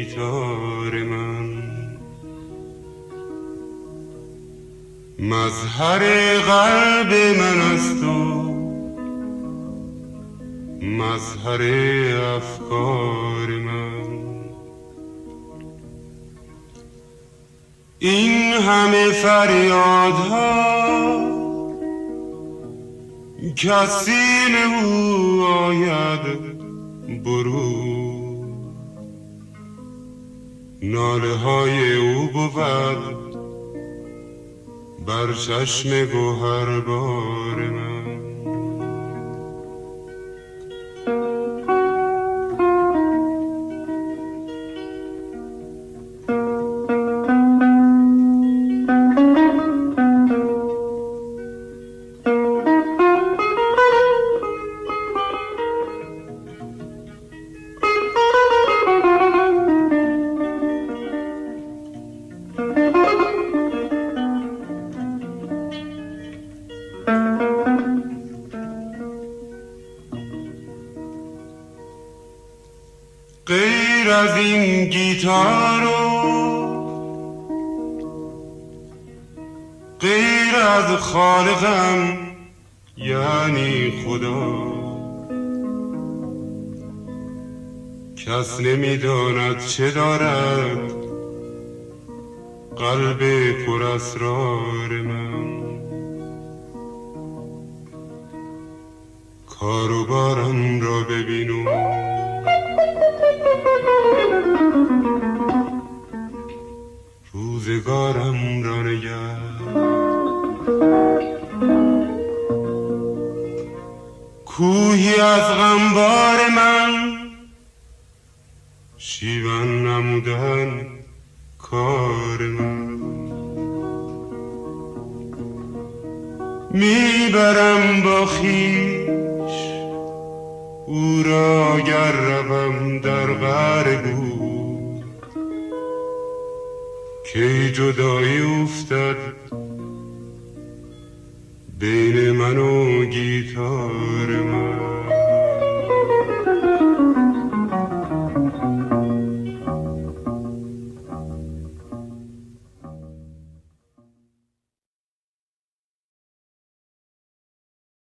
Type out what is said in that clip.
گیتار من، مظهر قلب من است و مظهر افکار من. این همه فریادها کسی او آید برو، ناله های او بود بر چشم گوهربار من. غیر از این گیتار و غیر از خالقم یعنی خدا، کس نمیداند چه دارد قلب پر اسرار من. کار و بارم را ببینم، روزگارم را نگر، کوهی از غمبار من، شیون نمودن کار من. میبرم با خویش او را گر روم در غار گور، کی جدایی افتد بین من و گیتار